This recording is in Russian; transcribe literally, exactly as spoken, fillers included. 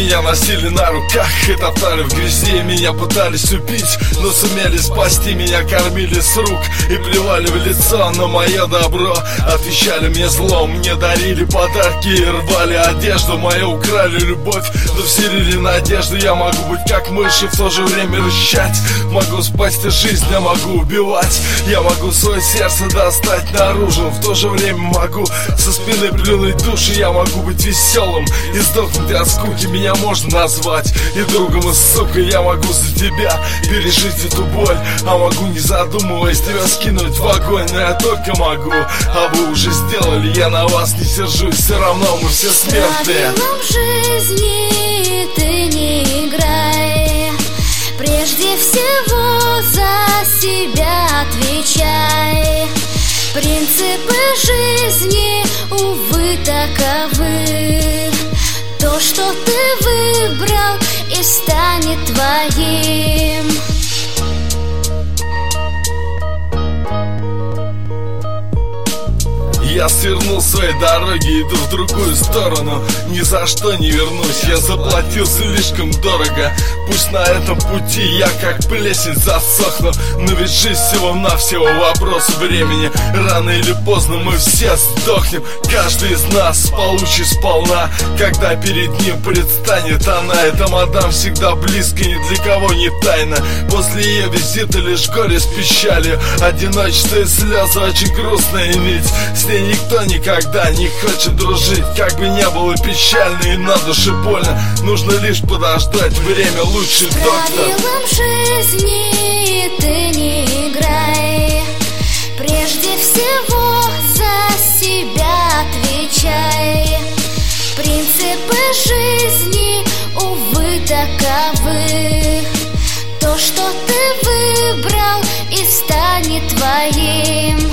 Меня носили на руках и топтали в грязи. Меня пытались убить, но сумели спасти. Меня кормили с рук и плевали в лицо на мое добро. Отвечали мне злом, мне дарили подарки и рвали одежду мою, украли любовь, но вселили надежду. Я могу быть как мышь и в то же время рычать. Могу спасти жизнь, я могу убивать. Я могу свое сердце достать наружу. В то же время могу со спины плюнуть души. Я могу быть веселым и сдохнуть от скуки. Меня можно назвать и другом, и сукой. Я могу за тебя пережить эту боль, а могу, не задумываясь, тебя скинуть в огонь. Но я только могу, а вы уже сделали. Я на вас не сержусь, все равно мы все смертные. Правилам жизни ты не играй. Прежде всего за себя отвечай. Принципы жизни, увы, таковы. То, что ты выбрал, и станет твоим. Я свернул свои дороги, иду в другую сторону. Ни за что не вернусь, я заплатил слишком дорого. Пусть на этом пути я как плесень засохну, но ведь жизнь всего-навсего вопрос времени. Рано или поздно мы все сдохнем. Каждый из нас получит сполна, когда перед ним предстанет она. Эта мадам всегда близко, ни для кого не тайна. После ее визита лишь горе с печалью, одиночество и слезы, очень грустная нить. С ней никто никогда не хочет дружить. Как бы не было печально и на душе больно, нужно лишь подождать время, лучший доктор. Правилам жизни ты не играй. Прежде всего за себя отвечай. Принципы жизни, увы, таковы. То, что ты выбрал, и станет твоим.